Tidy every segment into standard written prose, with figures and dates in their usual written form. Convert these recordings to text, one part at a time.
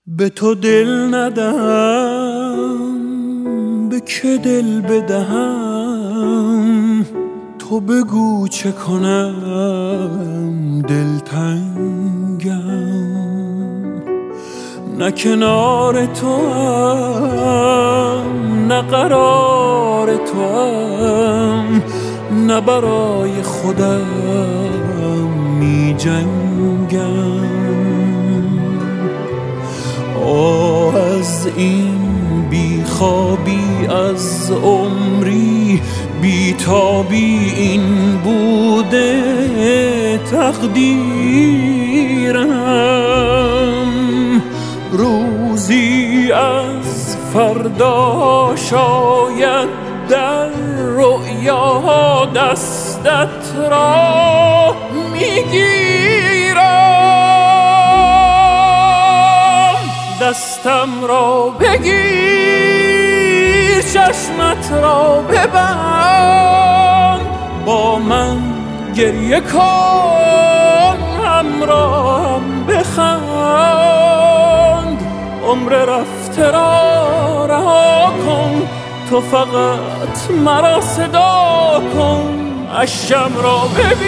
به تو دل ندهم، به که دل بدهم؟ تو بگو چه کنم، دلتنگم. نه کنار تو هم، نه قرار تو هم، نه برای خودم می جنگم. از این بیخوابی، از عمری بیتابی، این بوده تقدیرم. روزی از فردا شاید در رؤیا دستت را میگیرم. دستم را بگیر، چشمت را ببند، با من گریه کن، همراهم بخند. عمر رفته را رها کن، تو فقط مرا صدا کن. اشکم را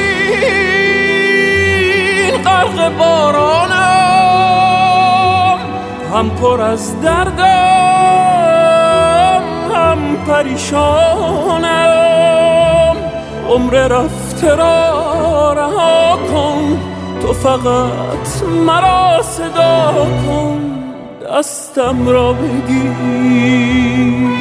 ببین، غرق بارانم، هم پر از دردم، هم پریشانم. عمر رفته را رها کن، تو فقط مرا صدا کن. دستم را بگیر.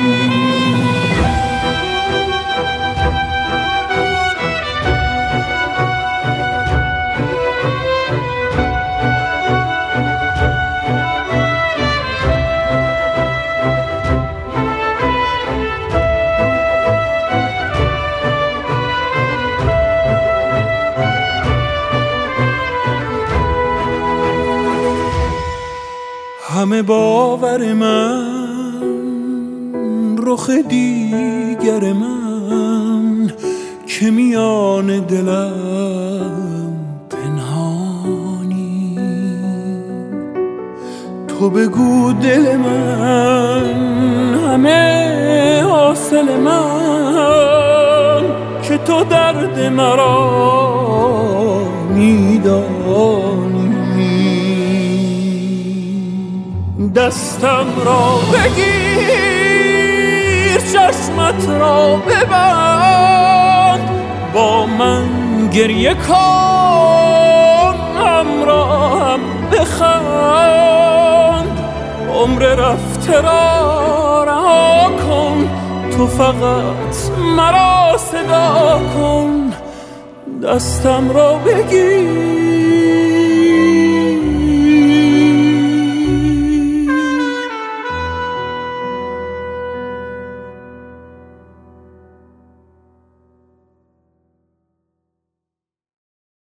همه باور من، رخ دیگر من، که میان دلم پنهانی. تو بگو دل من، همه حاصل من، که تو درد مرا میدانی. دستم را بگیر، چشمت را ببند، با من گریه کن، همراهم بخند. عمر رفته را رها کن، تو فقط مرا صدا کن. دستم را بگیر.